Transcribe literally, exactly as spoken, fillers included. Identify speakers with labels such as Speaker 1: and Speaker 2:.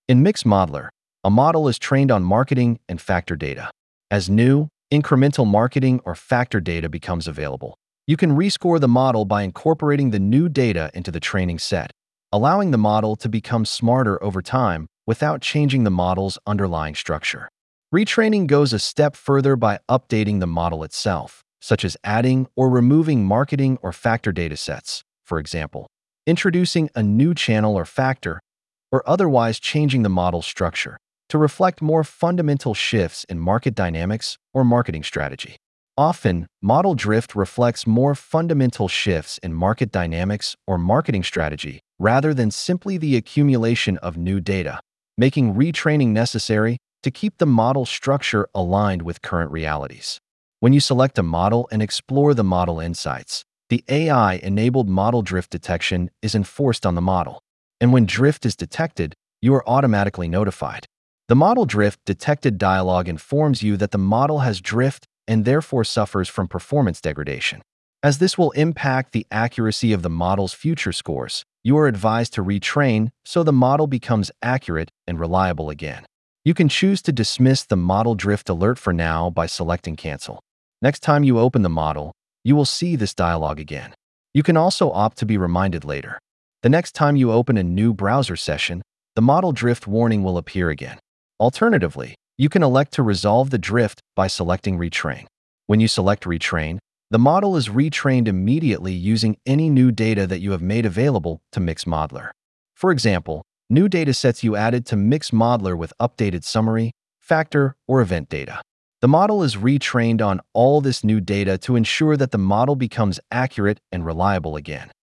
Speaker 1: In MixModeler, a model is trained on marketing and factor data. As new, incremental marketing or factor data becomes available, you can rescore the model by incorporating the new data into the training set, allowing the model to become smarter over time without changing the model's underlying structure. Retraining goes a step further by updating the model itself, such as adding or removing marketing or factor datasets, for example, introducing a new channel or factor, or otherwise changing the model's structure to reflect more fundamental shifts in market dynamics or marketing strategy. Often, model drift reflects more fundamental shifts in market dynamics or marketing strategy rather than simply the accumulation of new data, making retraining necessary to keep the model structure aligned with current realities. When you select a model and explore the model insights, the A I-enabled model drift detection is enforced on the model. And when drift is detected, you are automatically notified. The model drift detected dialog informs you that the model has drift and therefore suffers from performance degradation. As this will impact the accuracy of the model's future scores, you are advised to retrain so the model becomes accurate and reliable again. You can choose to dismiss the model drift alert for now by selecting Cancel. Next time you open the model, you will see this dialog again. You can also opt to be reminded later. The next time you open a new browser session, the model drift warning will appear again. Alternatively, you can elect to resolve the drift by selecting Retrain. When you select Retrain, the model is retrained immediately using any new data that you have made available to MixModeler. For example, new datasets you added to MixModeler with updated summary, factor, or event data. The model is retrained on all this new data to ensure that the model becomes accurate and reliable again.